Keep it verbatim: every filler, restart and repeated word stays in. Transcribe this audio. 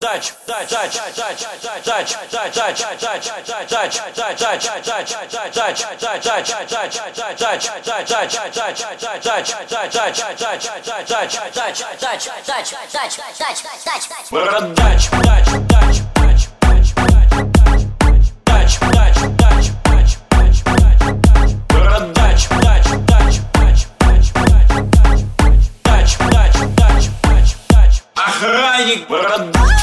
Дач, дач, дач, дач, дач, дач, дач, дач, дач, дач, дач, дач, дач, дач, Бородач, дач, дач, дач, дач, дач, дач, дач, дач, Бородач, дач, дач, дач, дач, дач, дач, дач, дач, дач, дач, охранник Бородач.